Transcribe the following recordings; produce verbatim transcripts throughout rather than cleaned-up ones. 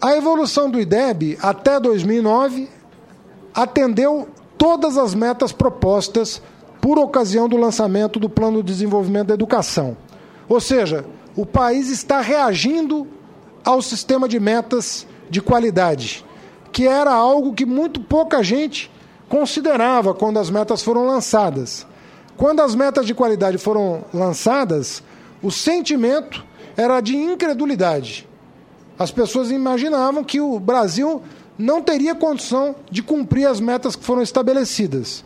A evolução do I D E B até dois mil e nove atendeu todas as metas propostas por ocasião do lançamento do Plano de Desenvolvimento da Educação. Ou seja, o país está reagindo ao sistema de metas de qualidade, que era algo que muito pouca gente considerava quando as metas foram lançadas. Quando as metas de qualidade foram lançadas, o sentimento era de incredulidade. As pessoas imaginavam que o Brasil não teria condição de cumprir as metas que foram estabelecidas.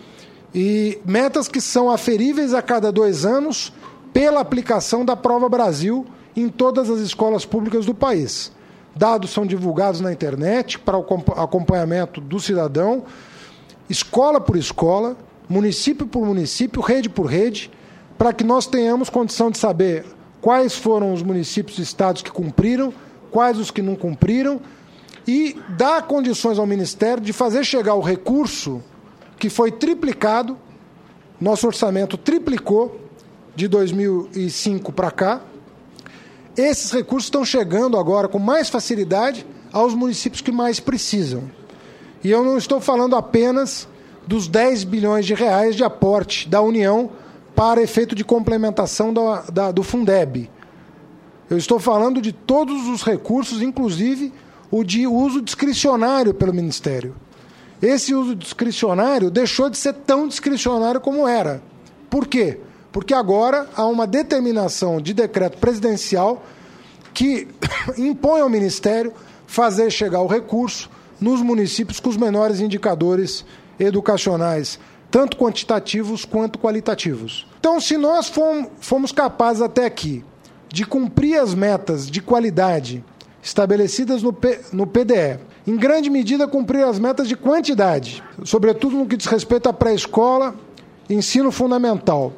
E metas que são aferíveis a cada dois anos pela aplicação da Prova Brasil em todas as escolas públicas do país. Dados são divulgados na internet para o acompanhamento do cidadão, escola por escola, município por município, rede por rede, para que nós tenhamos condição de saber quais foram os municípios e estados que cumpriram, quais os que não cumpriram, e dar condições ao Ministério de fazer chegar o recurso que foi triplicado, nosso orçamento triplicou de dois mil e cinco para cá. Esses recursos estão chegando agora com mais facilidade aos municípios que mais precisam. E eu não estou falando apenas dos dez bilhões de reais de aporte da União para efeito de complementação da, da, do Fundeb. Eu estou falando de todos os recursos, inclusive o de uso discricionário pelo Ministério. Esse uso discricionário deixou de ser tão discricionário como era. Por quê? Porque agora há uma determinação de decreto presidencial que impõe ao Ministério fazer chegar o recurso nos municípios com os menores indicadores educacionais, tanto quantitativos quanto qualitativos. Então, se nós fomos capazes até aqui de cumprir as metas de qualidade estabelecidas no, P, no P D E, em grande medida cumprir as metas de quantidade, sobretudo no que diz respeito à pré-escola e ensino fundamental.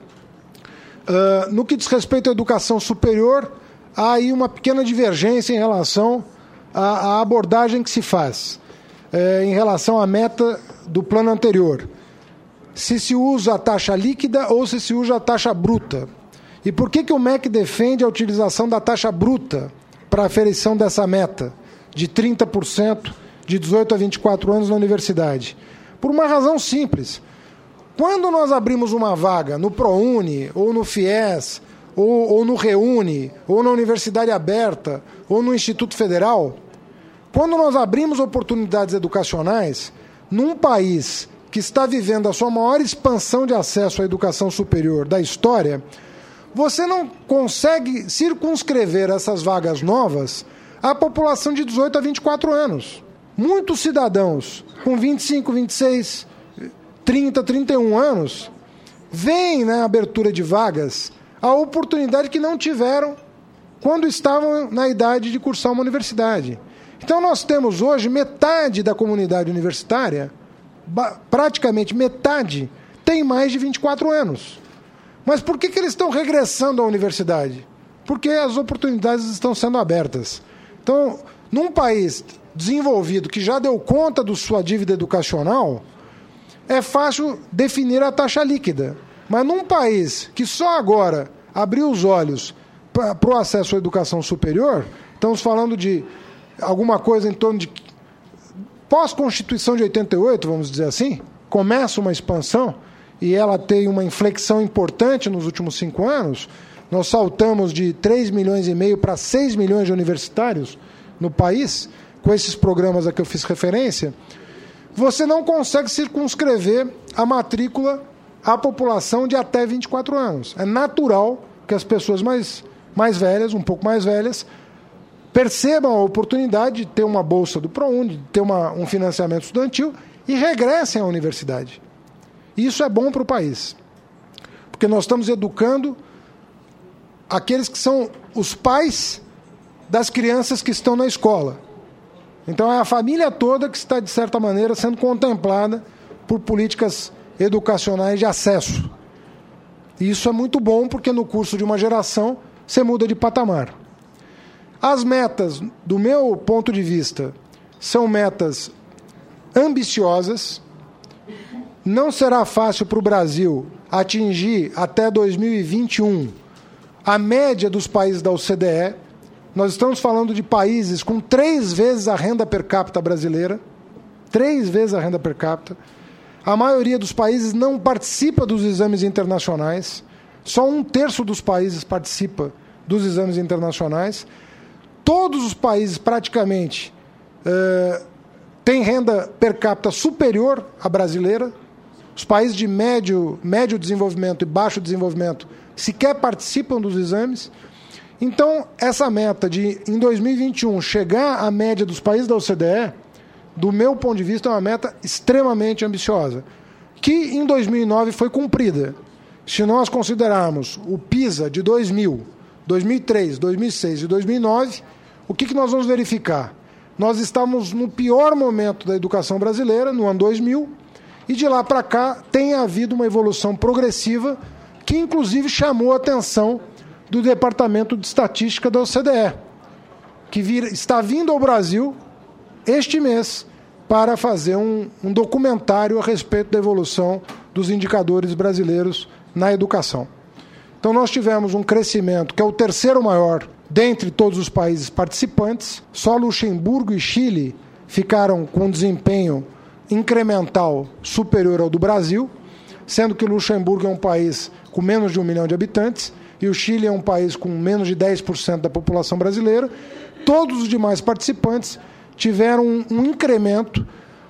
Uh, no que diz respeito à educação superior, há aí uma pequena divergência em relação à, à abordagem que se faz, é, em relação à meta do plano anterior. Se se usa a taxa líquida ou se se usa a taxa bruta. E por que, que o M E C defende a utilização da taxa bruta para a aferição dessa meta de trinta por cento de dezoito a vinte e quatro anos na universidade? Por uma razão simples. Quando nós abrimos uma vaga no ProUni, ou no FIES, ou, ou no REUNI, ou na Universidade Aberta, ou no Instituto Federal, quando nós abrimos oportunidades educacionais, num país que está vivendo a sua maior expansão de acesso à educação superior da história, você não consegue circunscrever essas vagas novas à população de dezoito a vinte e quatro anos. Muitos cidadãos com vinte e cinco, vinte e seis, trinta, trinta e um anos veem na abertura de vagas a oportunidade que não tiveram quando estavam na idade de cursar uma universidade. Então nós temos hoje metade da comunidade universitária, praticamente metade, tem mais de vinte e quatro anos. Mas por que, que eles estão regressando à universidade? Porque as oportunidades estão sendo abertas. Então, num país desenvolvido que já deu conta da sua dívida educacional, é fácil definir a taxa líquida. Mas num país que só agora abriu os olhos para o acesso à educação superior, estamos falando de alguma coisa em torno de... Pós-Constituição de oitenta e oito, vamos dizer assim, começa uma expansão e ela tem uma inflexão importante nos últimos cinco anos. Nós saltamos de três milhões e meio para seis milhões de universitários no país, com esses programas a que eu fiz referência. Você não consegue circunscrever a matrícula à população de até vinte e quatro anos. É natural que as pessoas mais, mais velhas, um pouco mais velhas, percebam a oportunidade de ter uma bolsa do ProUni, de ter uma, um financiamento estudantil e regressem à universidade. Isso é bom para o país, porque nós estamos educando aqueles que são os pais das crianças que estão na escola. Então é a família toda que está, de certa maneira, sendo contemplada por políticas educacionais de acesso. E isso é muito bom, porque no curso de uma geração você muda de patamar. As metas, do meu ponto de vista, são metas ambiciosas. Não será fácil para o Brasil atingir até dois mil e vinte e um a média dos países da O C D E. Nós estamos falando de países com três vezes a renda per capita brasileira, três vezes a renda per capita. A maioria dos países não participa dos exames internacionais, só um terço dos países participa dos exames internacionais. Todos os países, praticamente, uh, têm renda per capita superior à brasileira. Os países de médio, médio desenvolvimento e baixo desenvolvimento sequer participam dos exames. Então, essa meta de, em dois mil e vinte e um, chegar à média dos países da O C D E, do meu ponto de vista, é uma meta extremamente ambiciosa, que em dois mil e nove foi cumprida. Se nós considerarmos o PISA de dois mil, dois mil e três, dois mil e seis e dois mil e nove, o que, que nós vamos verificar? Nós estamos no pior momento da educação brasileira, no ano dois mil, e de lá para cá tem havido uma evolução progressiva que, inclusive, chamou a atenção do Departamento de Estatística da O C D E, que vir, está vindo ao Brasil este mês para fazer um, um documentário a respeito da evolução dos indicadores brasileiros na educação. Então nós tivemos um crescimento que é o terceiro maior dentre todos os países participantes. Só Luxemburgo e Chile ficaram com um desempenho incremental superior ao do Brasil, sendo que Luxemburgo é um país com menos de um milhão de habitantes e o Chile é um país com menos de dez por cento da população brasileira. Todos os demais participantes tiveram um, um incremento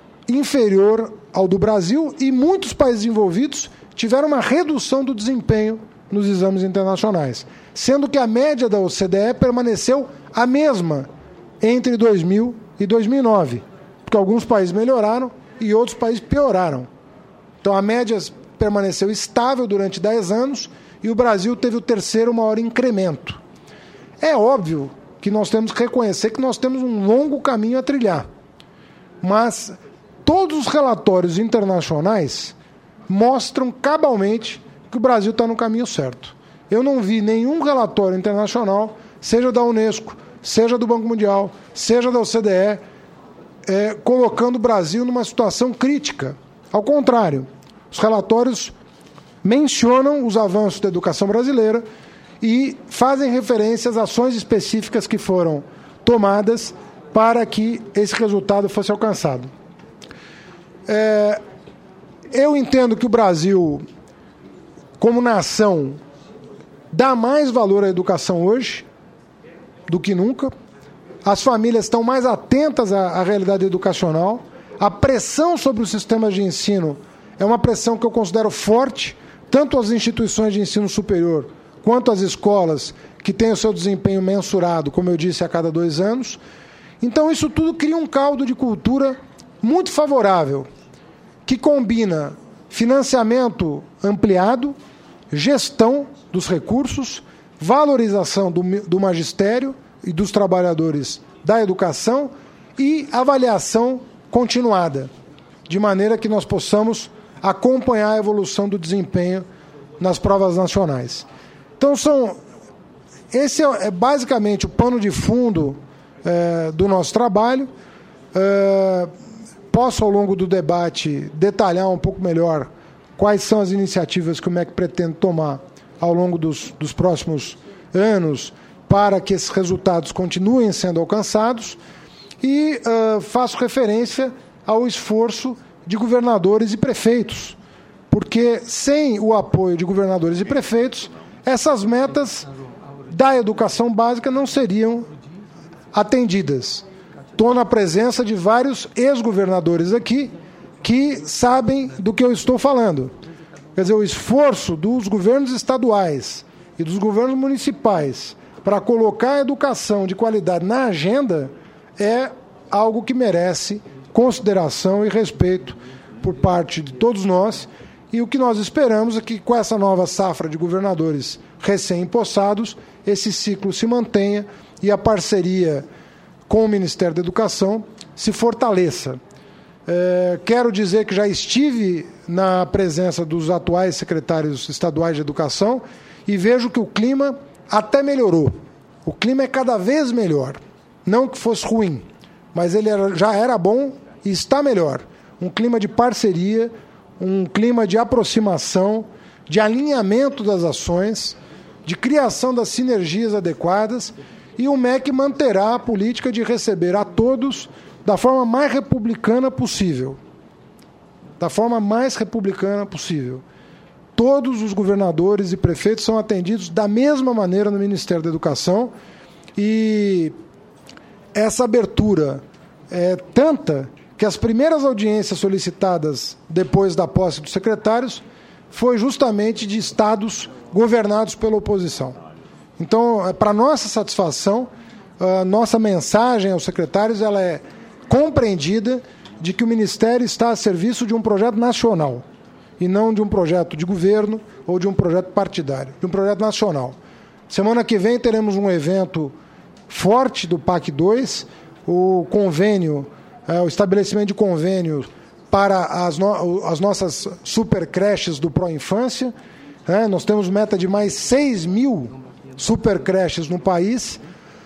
inferior ao do Brasil e muitos países envolvidos tiveram uma redução do desempenho nos exames internacionais, sendo que a média da O C D E permaneceu a mesma entre dois mil e dois mil e nove, porque alguns países melhoraram e outros países pioraram. Então a média permaneceu estável durante dez anos e o Brasil teve o terceiro maior incremento. É óbvio que nós temos que reconhecer que nós temos um longo caminho a trilhar, mas todos os relatórios internacionais mostram cabalmente que o Brasil está no caminho certo. Eu não vi nenhum relatório internacional, seja da Unesco, seja do Banco Mundial, seja da O C D E, é, colocando o Brasil numa situação crítica. Ao contrário, os relatórios mencionam os avanços da educação brasileira e fazem referência às ações específicas que foram tomadas para que esse resultado fosse alcançado. É, eu entendo que o Brasil, como nação, dá mais valor à educação hoje do que nunca. As famílias estão mais atentas à, à realidade educacional. A pressão sobre os sistemas de ensino é uma pressão que eu considero forte, tanto as instituições de ensino superior quanto as escolas, que têm o seu desempenho mensurado, como eu disse, a cada dois anos. Então, isso tudo cria um caldo de cultura muito favorável, que combina financiamento ampliado, gestão dos recursos, valorização do, do magistério e dos trabalhadores da educação e avaliação continuada, de maneira que nós possamos acompanhar a evolução do desempenho nas provas nacionais. Então, são, esse é, é basicamente o pano de fundo é, do nosso trabalho. É, posso, ao longo do debate, detalhar um pouco melhor quais são as iniciativas que o M E C pretende tomar ao longo dos, dos próximos anos para que esses resultados continuem sendo alcançados e uh, faço referência ao esforço de governadores e prefeitos, porque sem o apoio de governadores e prefeitos, essas metas da educação básica não seriam atendidas. Estou na presença de vários ex-governadores aqui que sabem do que eu estou falando. Quer dizer, o esforço dos governos estaduais e dos governos municipais para colocar a educação de qualidade na agenda é algo que merece consideração e respeito por parte de todos nós. E o que nós esperamos é que, com essa nova safra de governadores recém-empossados, esse ciclo se mantenha e a parceria com o Ministério da Educação se fortaleça. É, quero dizer que já estive na presença dos atuais secretários estaduais de educação e vejo que o clima até melhorou. O clima é cada vez melhor. Não que fosse ruim, mas ele era, já era bom e está melhor. Um clima de parceria, um clima de aproximação, de alinhamento das ações, de criação das sinergias adequadas e o M E C manterá a política de receber a todos da forma mais republicana possível. Da forma mais republicana possível. Todos os governadores e prefeitos são atendidos da mesma maneira no Ministério da Educação, e essa abertura é tanta que as primeiras audiências solicitadas depois da posse dos secretários foi justamente de estados governados pela oposição. Então, para nossa satisfação, a nossa mensagem aos secretários ela é compreendida de que o Ministério está a serviço de um projeto nacional e não de um projeto de governo ou de um projeto partidário, de um projeto nacional. Semana que vem teremos um evento forte do P A C dois, o convênio, é, o estabelecimento de convênio para as, no, as nossas super creches do Pró-Infância. É, nós temos meta de mais seis mil super creches no país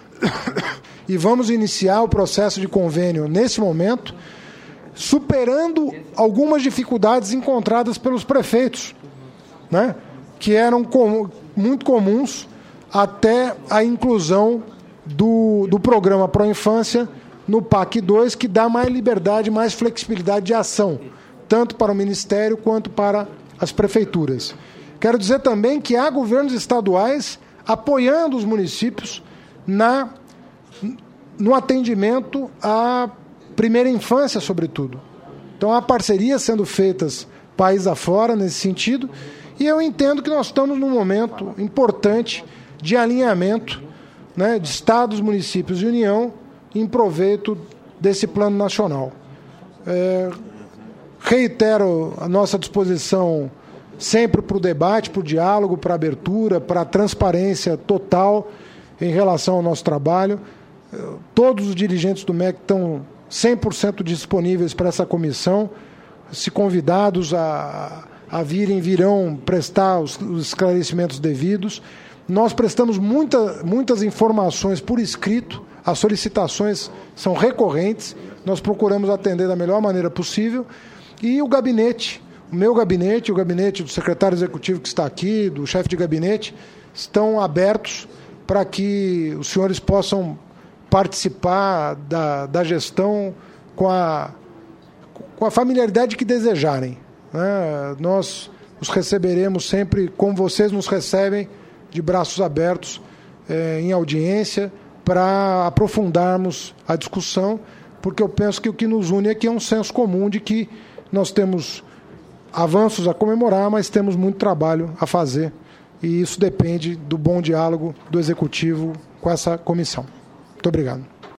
e vamos iniciar o processo de convênio nesse momento, superando algumas dificuldades encontradas pelos prefeitos, né, que eram com, muito comuns até a inclusão do, do programa Pró-Infância no P A C dois, que dá mais liberdade, mais flexibilidade de ação, tanto para o Ministério quanto para as prefeituras. Quero dizer também que há governos estaduais apoiando os municípios na, no atendimento à primeira infância, sobretudo. Então, há parcerias sendo feitas país afora nesse sentido, e eu entendo que nós estamos num momento importante de alinhamento, né, de estados, municípios e União em proveito desse plano nacional. É, reitero a nossa disposição sempre para o debate, para o diálogo, para a abertura, para a transparência total em relação ao nosso trabalho. Todos os dirigentes do M E C estão cem por cento disponíveis para essa comissão. Se convidados a, a virem, virão prestar os, os esclarecimentos devidos. Nós prestamos muita, muitas informações por escrito, as solicitações são recorrentes, nós procuramos atender da melhor maneira possível, e o gabinete, o meu gabinete, o gabinete do secretário executivo que está aqui, do chefe de gabinete, estão abertos para que os senhores possam participar da, da gestão com a, com a familiaridade que desejarem, né? Nós os receberemos sempre como vocês nos recebem, de braços abertos, eh, em audiência, para aprofundarmos a discussão, porque eu penso que o que nos une aqui é um senso comum de que nós temos avanços a comemorar, mas temos muito trabalho a fazer, e isso depende do bom diálogo do Executivo com essa comissão. Muito obrigado.